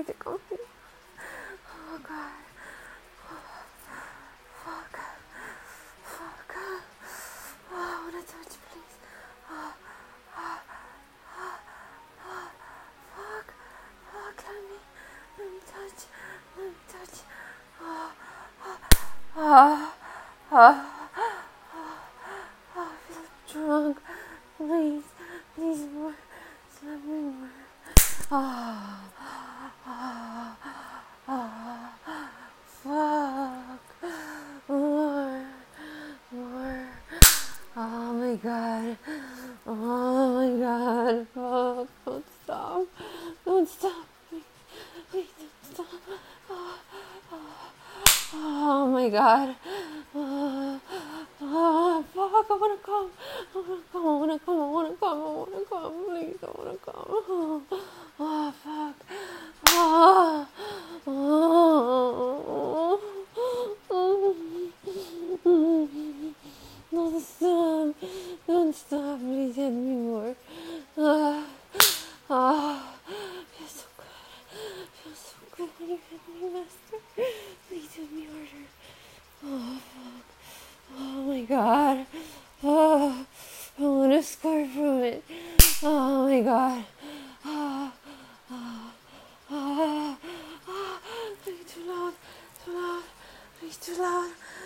need to come here. Oh God. Fuck. Fuck. Oh, I wanna touch, please. Fuck. Fuck. Let me touch. I feel drunk. Please more. Slap me more. Fuck. More. Oh my God. Fuck. Don't stop. Please don't stop. Oh my God. Fuck. I wanna come. Please, I wanna come. Oh, fuck. Don't stop, please hit me more. Feels so good when you hit me, master. Please hit me harder. Oh, fuck. Oh my God. I want to score from it. Oh my God. Please, too loud. Please, too loud.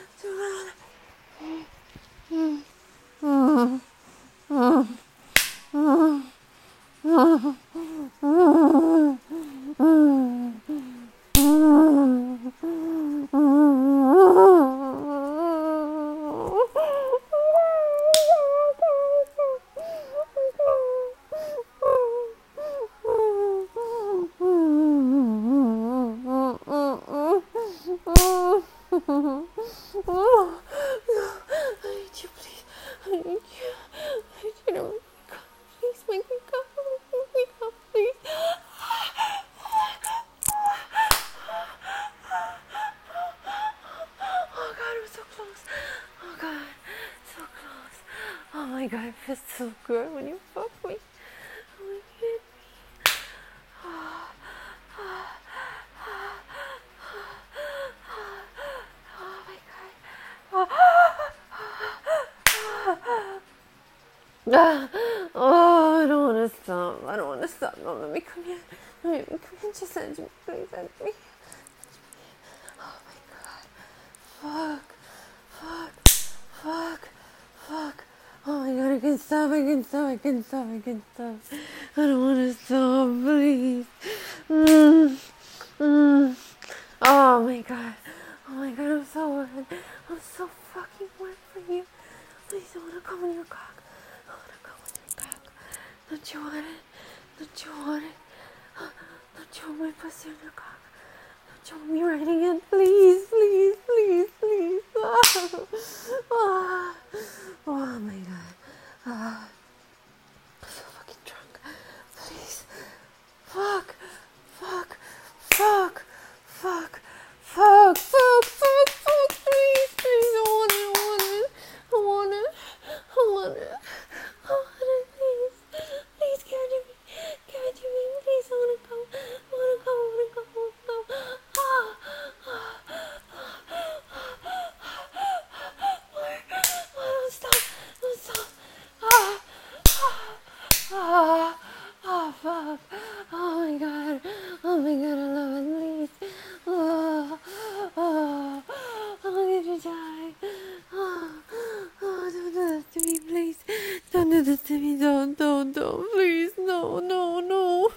Oh my God, it feels so good when you fuck me. Oh my God. Oh, I don't want to stop. No, let me come here. Just end me. Please end me. Oh my God. Fuck. Oh my God, I can stop. I don't want to stop, please. Oh my God, I'm so wet. I'm so fucking wet for you. Please, I want to come on your cock. Don't you want it? Don't you want my pussy on your cock? Don't you want me riding it? Please. Oh my God. I'm so fucking drunk. Please. Fuck. Please. I want it. Please give it to me. Please, I wanna go. Don't stop. Fuck. Oh my God, I love it, please. I'm gonna die. Don't do this to me, please. Don't do this to me. Don't, please. No.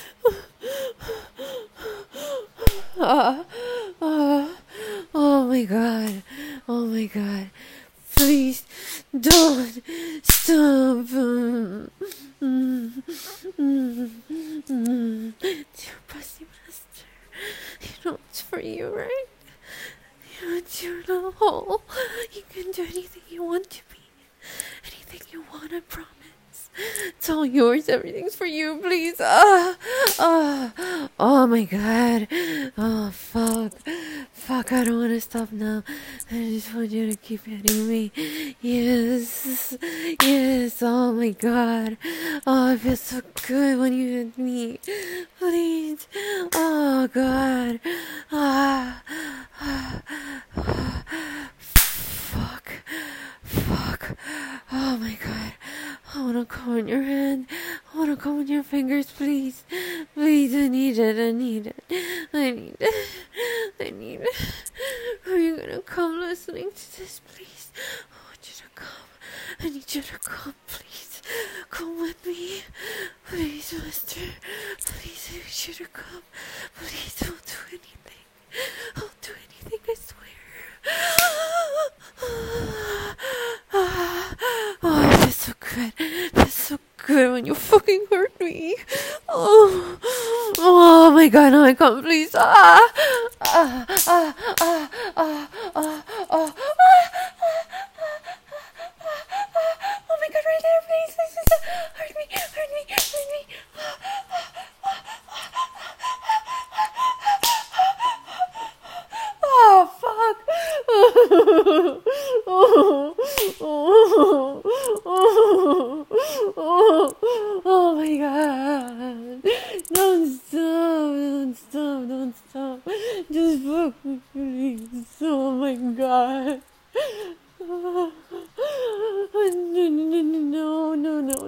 Oh my God. Please don't stop. Dear pussy master, you know it's for you, right? You know it's your little hole. You can do anything you want to be. Anything you want, I promise. It's all yours. Everything's for you, please. Oh my God. Oh, fuck. Fuck, I don't want to stop now. I just want you to keep hitting me. Yes. Yes. Oh my god. Oh, it feels so good when you hit me. Please. Oh god. Ah. Fuck. Fuck. Oh my god. I wanna come on your hand. I wanna come on your fingers, please. Please, I need it. I need it. I need it. I need it. Are you gonna come listening to this, please? I want you to come. I need you to come, please. Come with me. Please, Master. Please, I need you to come. Please, don't do anything. I'll do anything, I swear. Oh, it feels so good. It feels so good when you fucking hurt me. Oh my god, no, I can't, please. Oh my god, right there, please. Hurt me, hurt me, hurt me. Oh, fuck. Oh my god. Don't stop, don't stop. Just fuck me, please. Oh my god. No.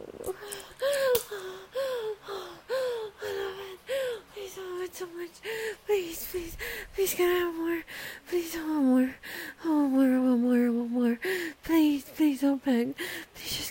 Please, I love it so much. Please, can I have more? Please, I want more. Please, don't beg. Please, just